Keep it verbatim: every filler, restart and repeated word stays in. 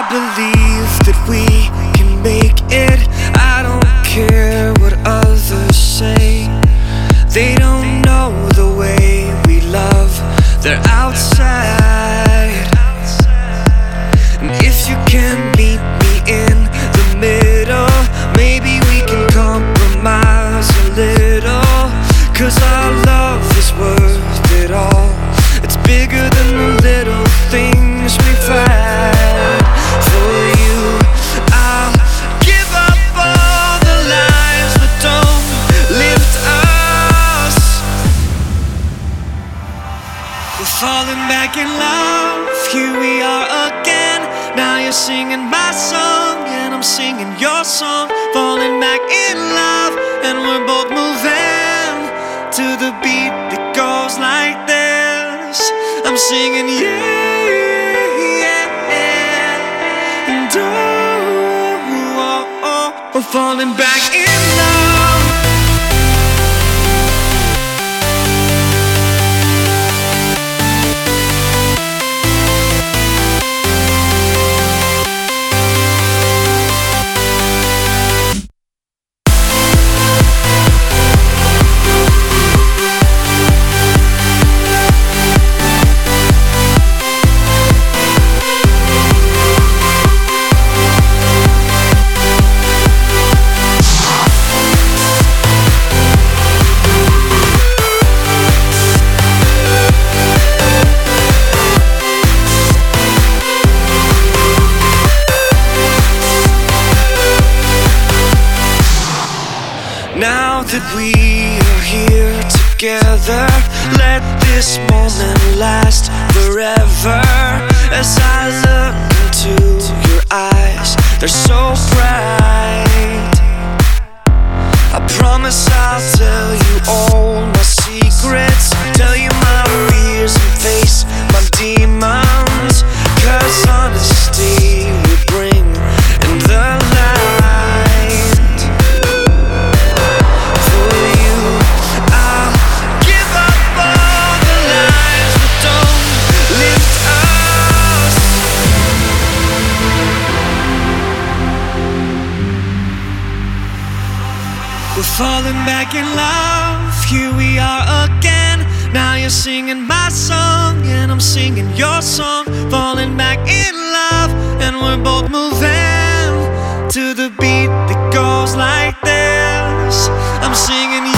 believe that we can make it. I don't care what others say. They don't know the way we love. They're outside. And if you can meet me in the middle, maybe we can compromise a little. Cause our love is worth it all. It's bigger than the little things we've had. For you, I'll give up all the lies that don't lift us. We're falling back in love. Here we are again. Now you're singing my song and I'm singing your song. Falling back in love, and we're both moving to the beat that goes like this. I'm singing yeah, yeah, and oh, oh, oh, we're falling back in love. Now that we are here together, let this moment last forever. As I look into your eyes, they're so bright. I promise I'll tell you all my secrets, tell you my fears and face my demons. Cause honesty will bring in the light. We're falling back in love. Here we are again. Now you're singing my song and I'm singing your song. Falling back in love, and we're both moving to the beat that goes like this. I'm singing